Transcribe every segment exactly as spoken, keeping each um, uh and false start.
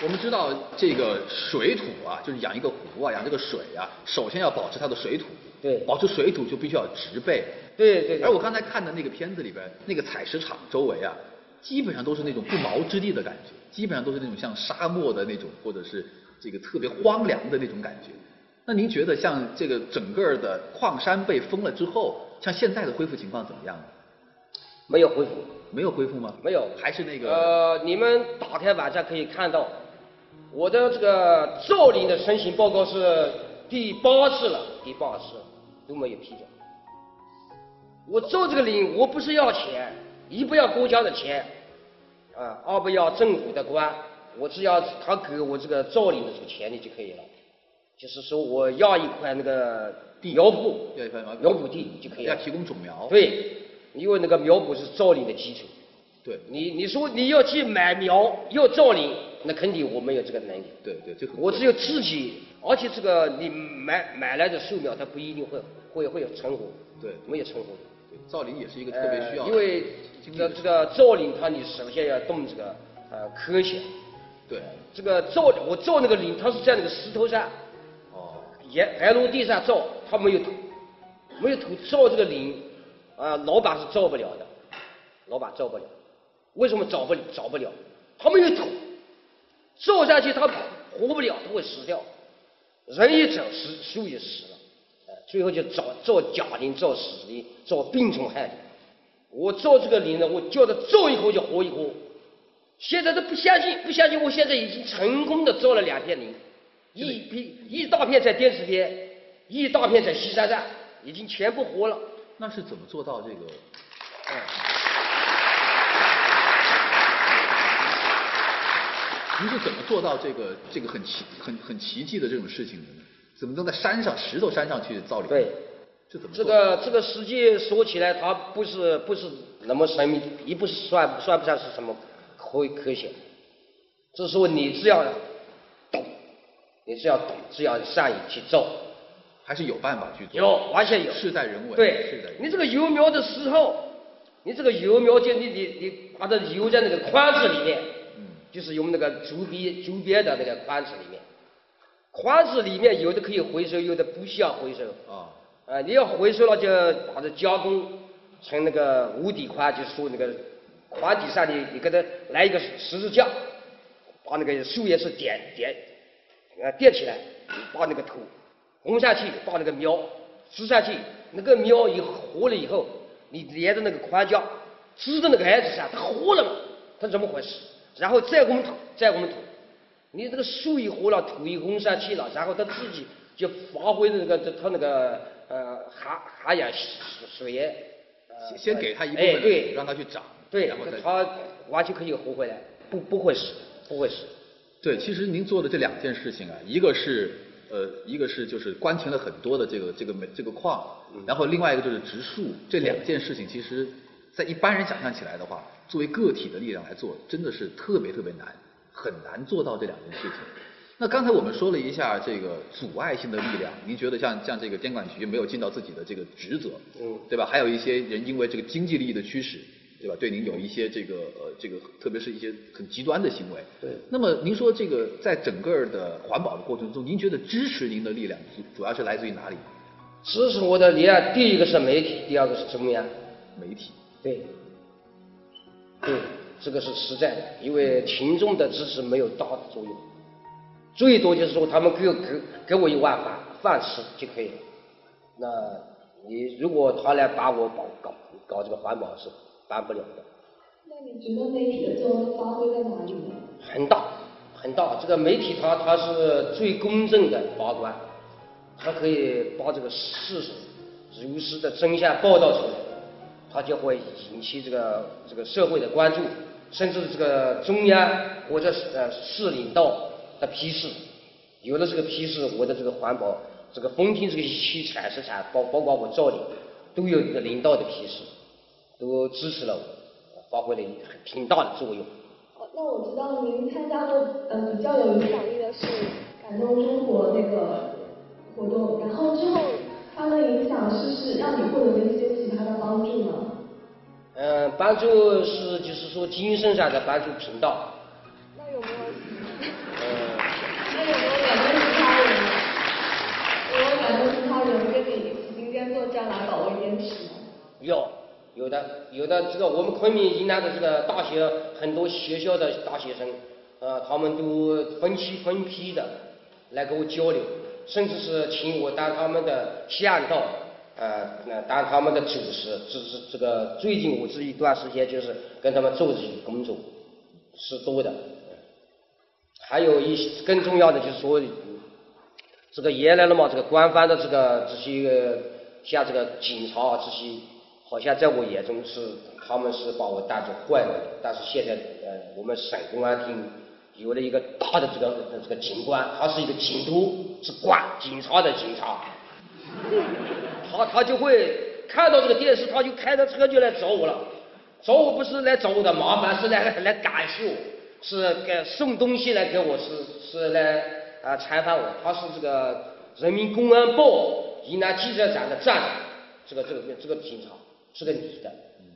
我们知道这个水土啊，就是养一个湖啊，养这个水啊，首先要保持它的水土。 对。 保持水土就必须要植被。 对对对。 而我刚才看的那个片子里边，那个采石场周围啊，基本上都是那种不毛之地的感觉，基本上都是那种像沙漠的那种，或者是这个特别荒凉的那种感觉。那您觉得像这个整个的矿山被封了之后，像现在的恢复情况怎么样呢？ 没有恢复。 没有恢复吗？ 没有， 还是那个。 呃，你们打开网站可以看到，我的这个造林的申请报告是第八次了，第八次都没有批准。我造这个林，我不是要钱，一不要国家的钱，啊，二不要政府的官，我只要他给我这个造林的这个权利就可以了。就是说我要一块那个苗圃， 要一块苗圃地就可以了。 要提供种苗。 对。因为那个苗圃是造林的基础， 对你你说你要去买苗要造林，那肯定我没有这个能力。 对对，这我只有自己，而且这个你买买来的树苗，它不一定会会会有成活。 对， 没有成活。 对，造林也是一个特别需要、 呃。因为这个这个造林，它你首先要动这个呃科学。 对。 这个造我造那个林，它是在那个石头上， 哦， 沿白陆地上造，它没有土，没有土造这个林。啊，老板是造不了的，老板造不了。为什么造不造不了？他没有土，造下去他活不了，他会死掉。人一走，树树就死了。呃，最后就造造假林、造死林、造病虫害林。我造这个林呢，我叫他造一口就活一口。现在都不相信，不相信，我现在已经成功的造了两片林，一批一大片在滇池边，一大片在西山上，已经全部活了。 那是怎么做到这个？ 嗯， 您是怎么做到这个这个很奇很很奇迹的这种事情的呢？怎么能在山上石头山上去造林？ 对， 这怎么？ 这个这个实际说起来，它不是不是那么神秘，也不是算算不上是什么科科学。就是说你只要懂，你只要懂，只要善于去造。 还是有办法去做， 有，完全有， 事在人为。 对， 事在人为。 你这个幼苗的时候，你这个幼苗就你你你把它游在那个筐子里面，嗯，就是用那个竹编竹编的那个筐子里面，筐子里面有的可以回收，有的不需要回收。啊，呃，你要回收了就把它加工成那个无底筐，就是说那个筐底上你你给它来一个十字架，把那个树叶是点点呃垫起来，把那个土。红下去，把那个苗支下去，那个苗一活了以后，你连着那个框架支着那个杆子上，它活了嘛？它怎么回事？然后再拱土，再拱土，你这个树一活了，土一拱上去了，然后它自己就发挥那个它那个呃涵涵养水源。 呃、先给它一部分， 哎，对， 让它去长， 对， 然后再它完全可以活回来，不不会死，不会死。 对，其实您做的这两件事情啊，一个是。呃，一个是就是关停了很多的这个这个煤这个矿，然后另外一个就是植树，这两件事情其实，在一般人想象起来的话，作为个体的力量来做，真的是特别特别难，很难做到这两件事情。那刚才我们说了一下这个阻碍性的力量，您觉得像像这个监管局没有尽到自己的这个职责，嗯，对吧？还有一些人因为这个经济利益的驱使，对吧？对您有一些这个呃这个特别是一些很极端的行为。 对。 那么您说这个在整个的环保的过程中，您觉得支持您的力量主主要是来自于哪里？ 支持我的力量，第一个是媒体，第二个是中央。 媒体。 对。对，这个是实在的，因为群众的支持没有大的作用，最多就是说他们给我给给我一碗饭饭吃就可以了。那你如果他来把我搞搞搞这个环保是办不了的。 那你觉得媒体的作用发挥在哪里呢？ 很大很大，这个媒体它它是最公正的把关，它可以把这个事实如实的真相报道出来，它就会引起这个这个社会的关注，甚至这个中央或者呃市领导的批示，有了这个批示，我的这个环保这个风景这个一期产生产包包括我造林都有这个领导的批示，都支持了我，发挥了挺大的作用。 那我知道您参加过呃比较有影响力的是感动中国那个活动，然后之后它的影响是是让你获得了一些其他的帮助吗？ 嗯、呃，帮助是就是说精神上的帮助频道。 那有没有？ 有有的有的这个我们昆明云南的这个大学很多学校的大学生，呃，他们都分期分批的来跟我交流，甚至是请我当他们的向导，呃，当他们的主持。这是这个最近我这一段时间就是跟他们做这些工作是多的。还有一些更重要的就是说，这个原来了嘛，这个官方的这个这些像这个警察啊这些，好像在我眼中是他们是把我当作坏人，但是现在呃我们省公安厅有了一个大的这个这个警官，他是一个警督，是管警察的警察，他他就会看到这个电视，他就开着车就来找我了，找我不是来找我的麻烦，是来来感谢我，是给送东西来给我，是是来啊采访我，他是这个人民公安报云南记者站的站长，这个这个这个警察是个女的。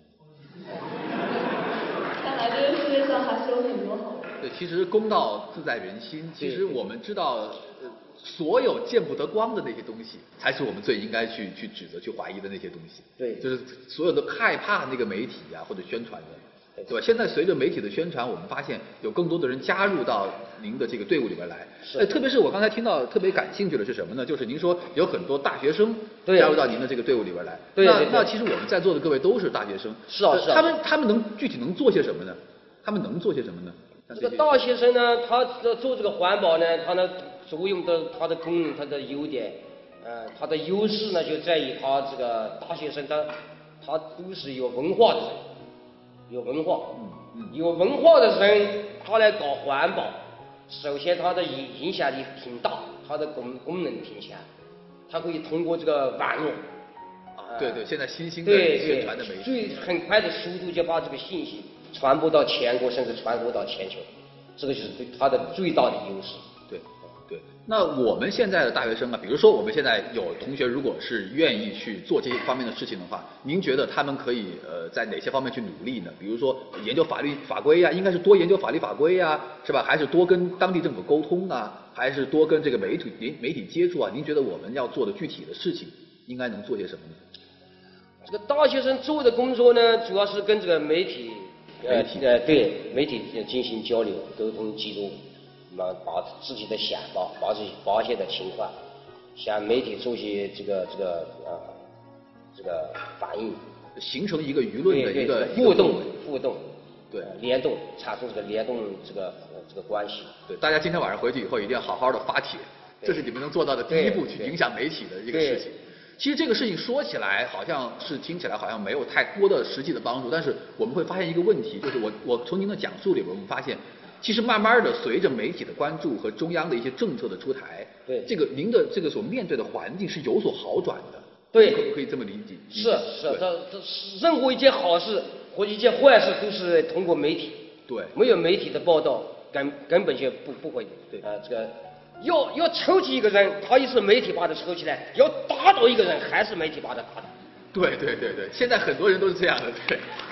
看来这个世界上还是有很多好人。 对，其实公道自在人心。其实我们知道，呃，所有见不得光的那些东西，才是我们最应该去去指责、去怀疑的那些东西。 对， 就是所有的害怕那个媒体啊或者宣传的，对吧？现在随着媒体的宣传，我们发现有更多的人加入到您的这个队伍里边来。 是。 呃，特别是我刚才听到特别感兴趣的是什么呢？就是您说有很多大学生对加入到您的这个队伍里边来。 对对对。 那那其实我们在座的各位都是大学生。 是啊是啊。 他们他们能具体能做些什么呢？他们能做些什么呢？ 这个大学生呢，他做这个环保呢，他的作用的、他的功能、他的优点，呃，他的优势呢，就在于他这个大学生他他都是有文化的人，有文化， 嗯嗯， 有文化的人，他来搞环保，首先他的影影响力挺大，他的功功能挺强，他可以通过这个网络。 啊，对对，现在新兴的对宣传的媒体， 最很快的速度就把这个信息传播到全国，甚至传播到全球，这个就是对它的最大的优势。 对对。那我们现在的大学生啊，比如说我们现在有同学如果是愿意去做这些方面的事情的话，您觉得他们可以呃在哪些方面去努力呢？比如说研究法律法规呀、啊，应该是多研究法律法规呀、啊，是吧？还是多跟当地政府沟通啊？还是多跟这个媒体媒体接触啊？您觉得我们要做的具体的事情应该能做些什么呢？ 这个大学生做的工作呢，主要是跟这个媒体， 媒体呃对媒体进行交流、沟通、记录，那么把自己的想法、把自己发现的情况，向媒体做些这个这个呃这个反应， 形成一个舆论的一个互动、互动， 对联动，产生这个联动这个呃这个关系。 对，大家今天晚上回去以后一定要好好的发帖，这是你们能做到的第一步，去影响媒体的一个事情。其实这个事情说起来好像是听起来好像没有太多的实际的帮助，但是我们会发现一个问题，就是我我从您的讲述里边我们发现，其实慢慢的随着媒体的关注和中央的一些政策的出台， 对这个您的这个所面对的环境是有所好转的， 对， 可不可以这么理解？ 是是，这这任何一件好事或一件坏事都是通过媒体， 对， 没有媒体的报道根根本就不不会，对啊、呃、这个。要要抽起一个人，他也是媒体把他抽起来；要打倒一个人，还是媒体把他打倒。 对对对对，现在很多人都是这样的，对。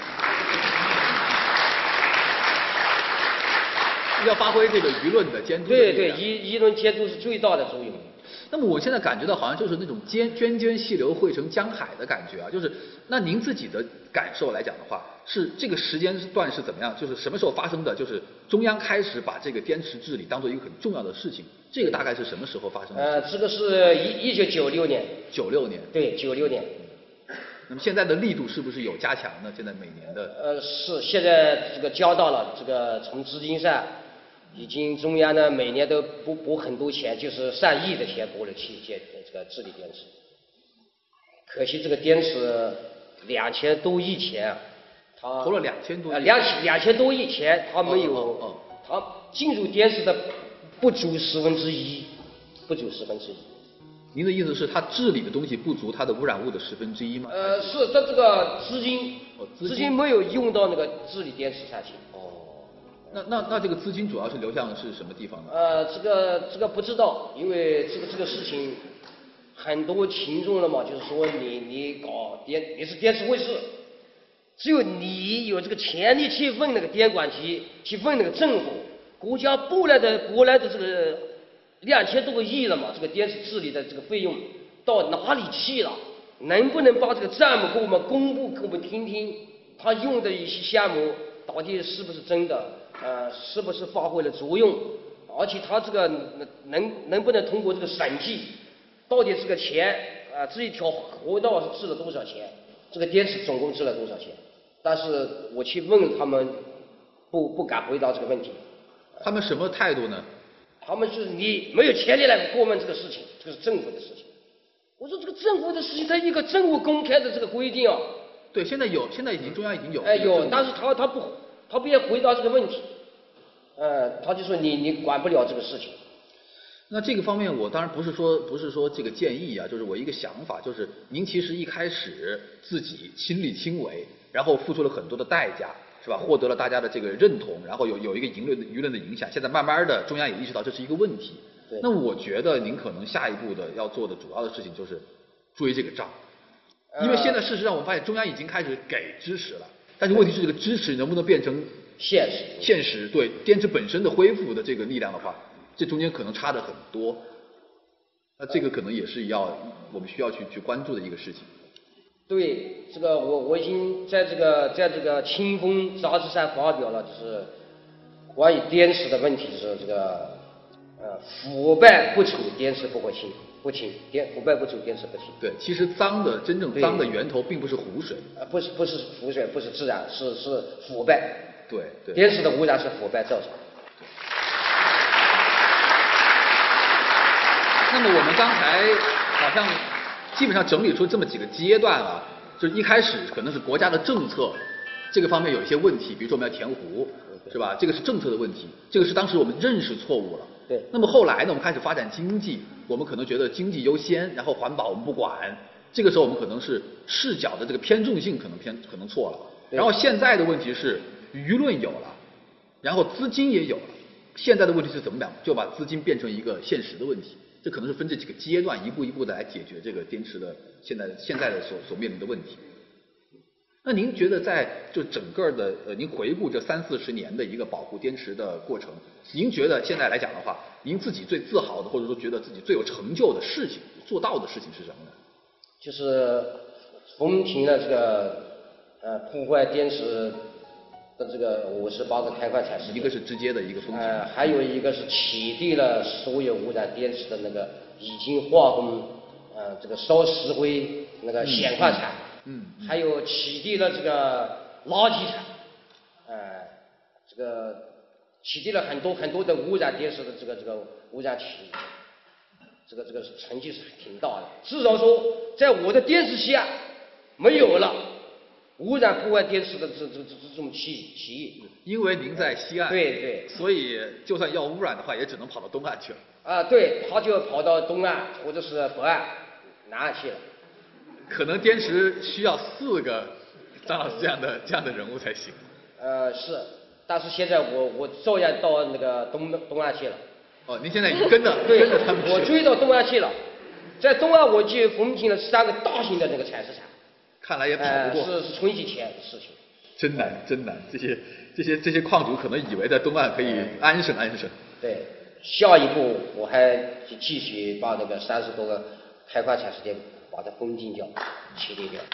要发挥这个舆论的监督的。 对对，舆舆论监督是最大的作用。 那么我现在感觉到好像就是那种涓涓涓细流汇成江海的感觉啊，就是那您自己的感受来讲的话，是这个时间段是怎么样？就是什么时候发生的？就是中央开始把这个滇池治理当做一个很重要的事情，这个大概是什么时候发生的？ 呃，这个是一一九九六年。 九六年。 对，九六年。 那么现在的力度是不是有加强呢？现在每年的？ 呃，是现在这个交到了，这个从资金上。已经中央呢每年都拨拨很多钱，就是上亿的钱拨了去建这个治理滇池。可惜这个滇池两千多亿钱，它投了两千多亿， 两两千多亿钱，它没有， 哦哦哦、 它进入滇池的不足十分之一，不足十分之一。 您的意思是它治理的东西不足它的污染物的十分之一吗？ 呃，是它这个资金， 哦、资金， 资金没有用到那个治理滇池上去。 哦。那那那这个资金主要是流向是什么地方呢？ 呃，这个这个不知道，因为这个这个事情，很多群众了嘛，就是说你你搞滇你是滇池卫视，只有你有这个权利去问那个监管局，去问那个政府，国家拨来的拨来的这个两千多个亿了嘛，这个滇池治理的这个费用到哪里去了？ 能不能把这个项目给我们公布给我们听听？他用的一些项目到底是不是真的？呃，是不是发挥了作用？而且他这个能能不能通过这个审计，到底这个钱啊、呃，这一条河道是值了多少钱？这个电池总共值了多少钱？但是我去问他们，不不敢回答这个问题。 他们什么态度呢？ 他们是你没有权利来过问这个事情，这个是政府的事情。我说这个政府的事情，它一个政府公开的这个规定啊。 对，现在有，现在已经中央已经有。 哎有，但是他他不他不愿回答这个问题，呃，他就说你你管不了这个事情。 那这个方面，我当然不是说不是说这个建议啊，就是我一个想法，就是您其实一开始自己亲力亲为，然后付出了很多的代价，是吧？获得了大家的这个认同，然后有有一个舆论舆论的影响，现在慢慢的中央也意识到这是一个问题。 对。 那我觉得您可能下一步的要做的主要的事情就是追这个账，因为现在事实上我们发现中央已经开始给支持了，但是问题是这个支持能不能变成现实？ 现实对电池本身的恢复的这个力量的话，这中间可能差的很多。那这个可能也是要我们需要去去关注的一个事情。 对，这个我我已经在这个在这个《清风》杂志上发表了，就是关于电池的问题，就是这个呃腐败不丑，电池不会清不清，电腐败不丑，电池不清。 对，其实脏的真正脏的源头并不是湖水， 呃不是不是湖水，不是自然，是是腐败。 对对。 电池的污染是腐败造成的。 那么我们刚才好像基本上整理出这么几个阶段啊，就是一开始可能是国家的政策这个方面有一些问题，比如说我们要填湖，是吧？这个是政策的问题，这个是当时我们认识错误了。 对。 那么后来呢，我们开始发展经济，我们可能觉得经济优先，然后环保我们不管，这个时候我们可能是视角的这个偏重性可能偏可能错了。然后现在的问题是舆论有了，然后资金也有了，现在的问题是怎么讲？就把资金变成一个现实的问题。这可能是分这几个阶段，一步一步的来解决这个电池的现在现在的所所面临的问题。那您觉得在就整个的呃，您回顾这三四十年的一个保护电池的过程，您觉得现在来讲的话，您自己最自豪的，或者说觉得自己最有成就的事情，做到的事情是什么呢？ 就是风停了这个呃破坏电池的这个五十八个开矿采石， 一个是直接的一个风险， 呃，还有一个是启迪了所有污染电池的那个已经化工，呃，这个烧石灰那个显矿厂， 嗯，嗯还有启迪了这个垃圾场，呃，这个启迪了很多很多的污染电池的这个这个污染企业，这个这个成绩是挺大的，至少说在我的电池下没有了污染破坏电池的这这这这种企企业。 因为您在西岸， 对对， 所以就算要污染的话，也只能跑到东岸去了。 啊，对，他就跑到东岸或者是北岸、南岸去了。 可能电池需要四个张老师这样的这样的人物才行。 呃，是，但是现在我我照样到那个东东岸去了。 哦，您现在已经跟着对， 跟着他们去了。 我追到东岸去了，在东岸我就封停了三个大型的那个采石场。 看来也跑不过。 呃、是是春季前的事情。 真难，真难。这些这些这些矿主可能以为在东岸可以安生安生。 对，下一步我还继续把那个三十多个开矿采石点把它封禁掉、清理掉。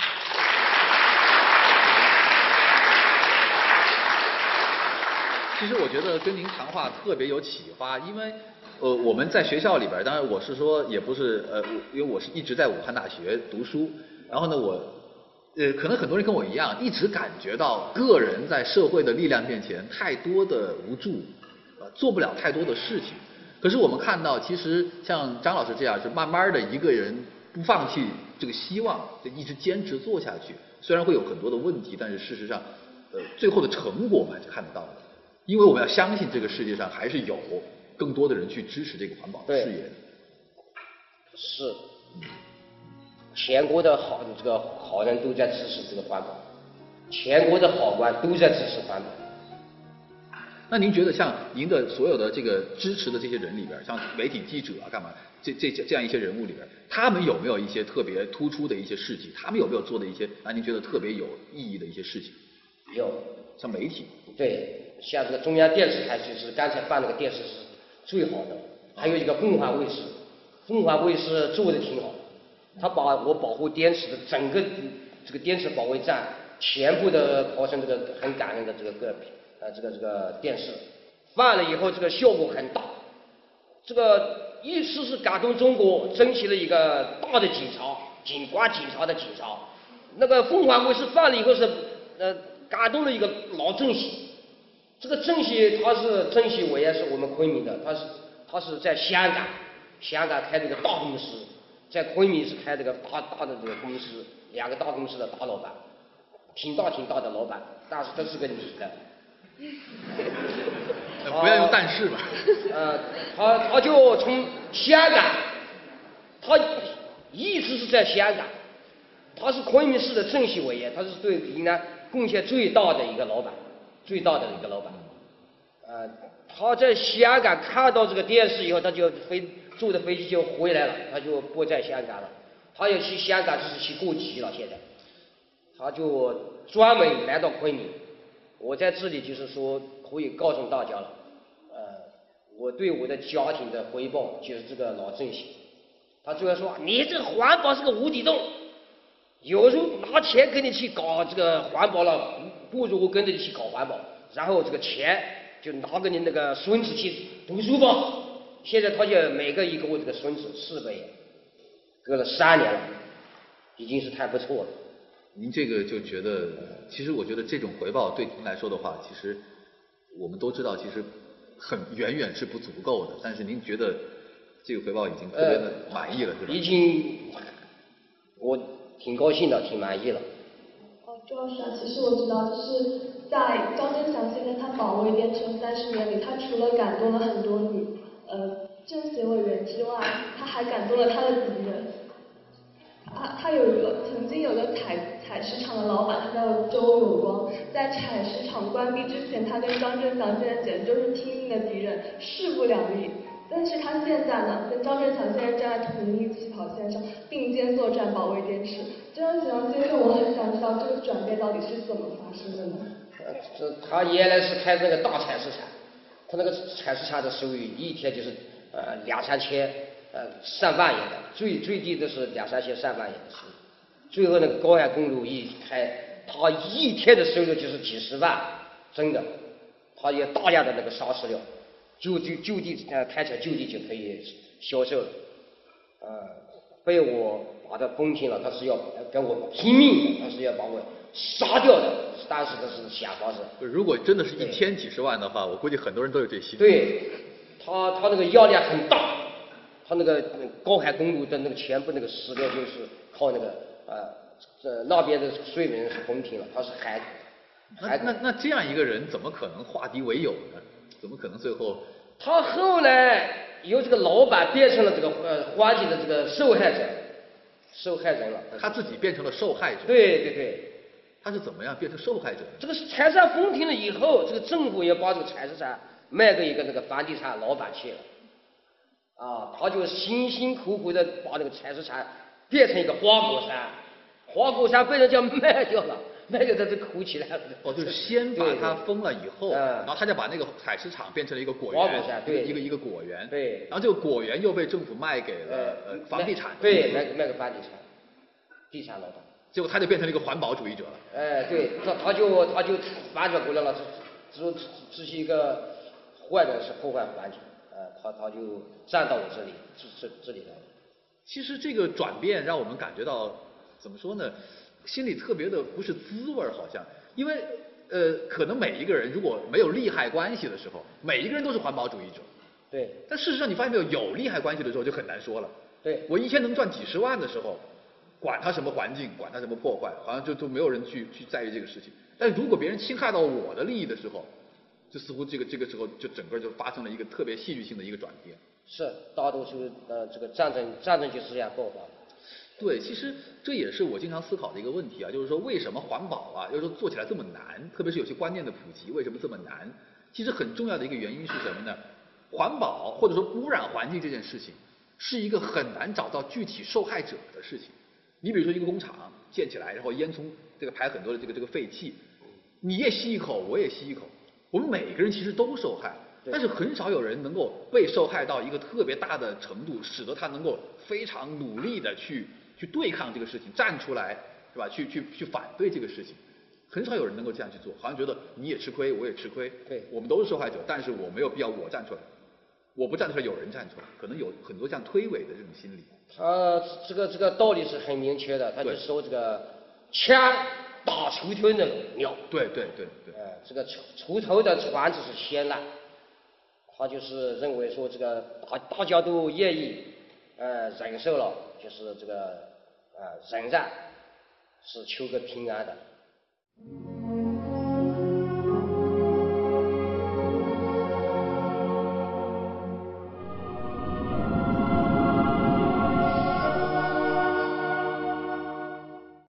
其实我觉得跟您谈话特别有启发，因为呃我们在学校里边，当然我是说也不是呃，因为我是一直在武汉大学读书，然后呢我呃可能很多人跟我一样，一直感觉到个人在社会的力量面前太多的无助，呃做不了太多的事情。可是我们看到，其实像张老师这样，是慢慢的一个人不放弃这个希望，就一直坚持做下去。虽然会有很多的问题，但是事实上，呃，最后的成果我们还是看得到的。因为我们要相信这个世界上还是有更多的人去支持这个环保的事业。 是，全国的好这个好人都在支持这个环保，全国的好官都在支持环保。 那您觉得像您的所有的这个支持的这些人里边，像媒体记者啊，干嘛这这这样一些人物里边，他们有没有一些特别突出的一些事迹？他们有没有做的一些让您觉得特别有意义的一些事情？ 有， 像媒体。 对，像这个中央电视台就是刚才办那个电视是最好的，还有一个凤凰卫视，凤凰卫视做的挺好， 他把我保护滇池的整个这个滇池保卫战全部的跑成这个很感人的这个个呃这个这个电视，放了以后这个效果很大，这个一次是感动中国，争取了一个大的警察，警官警察的警察。那个凤凰卫视放了以后是呃感动了一个老郑喜，这个郑喜他是郑喜委员是我们昆明的，他是他是在香港香港开这个大公司，在昆明是开这个大大的这个公司，两个大公司的大老板，挺大挺大的老板，但是他是个女的。 不要用但是吧。 呃，他他就从香港，他一直是在香港，他是昆明市的政协委员，他是对云南贡献最大的一个老板，最大的一个老板。呃，他在香港看到这个电视以后，他就飞坐的飞机就回来了，他就不在香港了，他要去香港就是去过期了，现在，他就专门来到昆明。我在这里就是说可以告诉大家了，呃，我对我的家庭的回报就是这个老郑喜，他最后说你这个环保是个无底洞，有时候拿钱给你去搞这个环保了，不如跟着你去搞环保，然后这个钱就拿给你那个孙子去读书吧。现在他就每个一个我这个孙子四个月，隔了三年了，已经是太不错了。 您这个就觉得，其实我觉得这种回报对您来说的话，其实我们都知道，其实很远远是不足够的。但是您觉得这个回报已经特别的满意了，是吧？ 已经，我挺高兴的，挺满意了。 哦，周老师啊，其实我知道，就是在张振祥先生他保卫滇池三十年里，他除了感动了很多女呃政协委员之外，他还感动了他的敌人。他他有一个曾经有个采采石场的老板，他叫周有光，在采石场关闭之前，他跟张振祥先生简直就是拼命的敌人，势不两立。但是他现在呢，跟张振祥先生站在同一起跑线上，并肩作战，保卫滇池。张振祥先生，我很想知道这个转变到底是怎么发生的呢？ 呃，这他原来是开那个大采石场，他那个采石场的收益一天就是呃两三千。呃，上万元的，最最低的是两三千上万元的收入。最后那个高海公路一开，他一天的收入就是几十万，真的。他也大量的那个砂石料，就就就地呃开采就地就可以销售了。呃，被我把他封停了，他是要跟我拼命的，他是要把我杀掉的。当时他是想法是， 如果真的是一天几十万的话，我估计很多人都有这心。 对，他他那个压力很大。他那个高海公路的那个全部那个石料就是靠那个呃这那边的水源是封停了，他是海海那那那这样一个人怎么可能化敌为友呢？怎么可能最后？ 他后来由这个老板变成了这个呃环境的这个受害者，受害人了。 他自己变成了受害者。 对对对。 他是怎么样变成受害者的？ 这个采石场封停了以后，这个政府也把这个采石场卖给一个那个房地产老板去了。啊，他就辛辛苦苦的把那个采石场变成一个花果山，花果山被人家卖掉了，卖掉他就哭起来了。 哦，就是先把它封了以后，然后他就把那个采石场变成了一个果园， 花果山，对， 一个一个果园， 对。 然后这个果园又被政府卖给了呃房地产， 对，卖卖给房地产，地产老板。 结果他就变成了一个环保主义者了。 哎，对，他他就他就反转过来了，只只只是一个坏的是破坏环境。呃，他他就站到我这里，这这这里来。 其实这个转变让我们感觉到，怎么说呢？心里特别的不是滋味好像，因为呃，可能每一个人如果没有利害关系的时候，每一个人都是环保主义者。 对。 但事实上你发现没有，有利害关系的时候就很难说了。 对。 我一天能赚几十万的时候，管他什么环境，管他什么破坏，好像就就没有人去去在意这个事情。但如果别人侵害到我的利益的时候，就似乎这个这个时候就整个就发生了一个特别戏剧性的一个转变。 是，大多数呃这个战争战争就是这样爆发的。 对，其实这也是我经常思考的一个问题啊，就是说为什么环保啊，要说做起来这么难，特别是有些观念的普及，为什么这么难？其实很重要的一个原因是什么呢？环保或者说污染环境这件事情，是一个很难找到具体受害者的事情。你比如说一个工厂建起来，然后烟囱这个排很多的这个这个废气，你也吸一口，我也吸一口。我们每个人其实都受害，但是很少有人能够被受害到一个特别大的程度，使得他能够非常努力的去去对抗这个事情，站出来是吧？去去去反对这个事情，很少有人能够这样去做，好像觉得你也吃亏，我也吃亏， 对， 我们都是受害者，但是我没有必要我站出来，我不站出来有人站出来，可能有很多这样推诿的这种心理。 他这个这个道理是很明确的，他就说这个枪打出头的鸟， 对对对对， 呃，这个出出头的船只是先来，他就是认为说这个大大家都愿意呃忍受了，就是这个呃忍让是求个平安的。